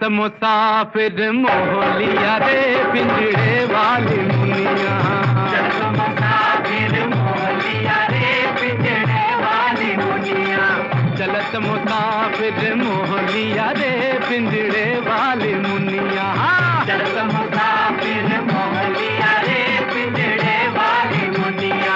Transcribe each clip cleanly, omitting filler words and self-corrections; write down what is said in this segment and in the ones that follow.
चलत मुसाफिर मोह लिया रे पिंजड़े वाली मुनिया। चलत मुसाफिर मोह लिया रे पिंजड़े वाली मुनिया। चलत मुसाफिर मोह लिया रे पिंजड़े वाली मुनिया। चलत मुसाफिर मोह लिया रे पिंजड़े वाली मुनिया।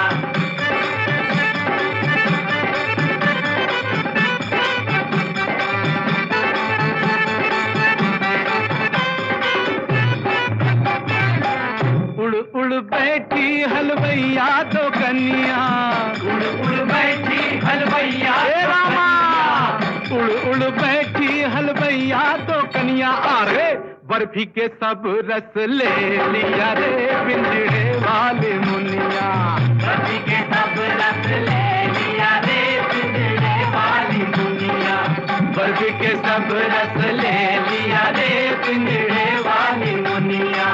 उड़ उड़ बैठी हलवैया तो कन्या। उड़ उड़ बैठी हलवैया उड़ उड़ बैठी हलवैया तो कन्या। अरे बर्फी के सब रस ले लिया रे पिंजड़े वाली मुनिया। बर्फी के सब रस ले लिया रे पिंजड़े वाली मुनिया। बर्फी के सब रस ले लिया रे पिंजड़े वाली मुनिया।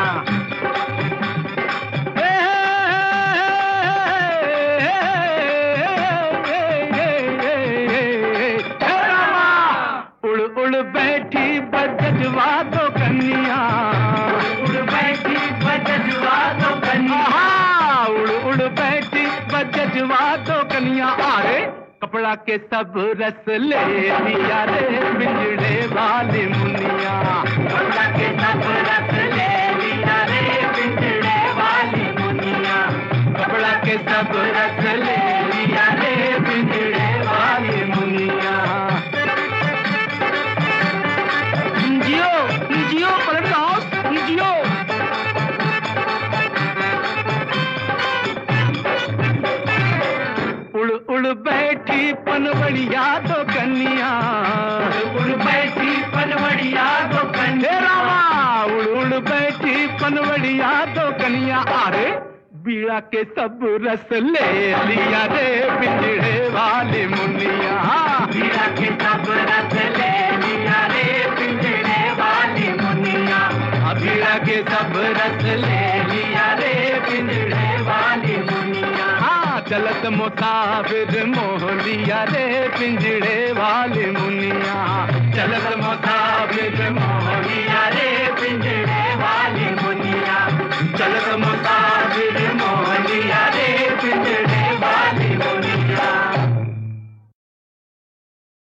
उड़ उड़ बैठी बजवा तो कन्या। उड़ बैठी बजवा तो कन्या। उड़ उड़ बैठी बजवा तो कन्या। अरे कपड़ा के सब रस ले लिया रे पिंजड़े वाली मुनिया। कपड़ा के सब रस ले लिया रे पिंजड़े वाली मुनिया। कपड़ा के सब रस ले लिया रे पिंजड़े वाली मुनिया। जियो जियो पलट हाउस जियो। उड़ उड़ बैठी पनवड़िया तो कन्या। उड़ बैठी पनवड़िया तो कन्या। उड़ उड़ बैठी पनवड़िया तो कन्या। अरे बीड़ा के सब रस ले लिया रे पिंजड़े वाली मुनिया। बीड़ा के सब रस ले लिया रे पिंजड़े वाली मुनिया। बीड़ा के सब रस ले लिया रे पिंजड़े वाली मुनिया। चलत मुसाफिर मोह लिया रे पिंजड़े वाली मुनिया। चलत मुसाफिर मोह लिया रे पिंजड़े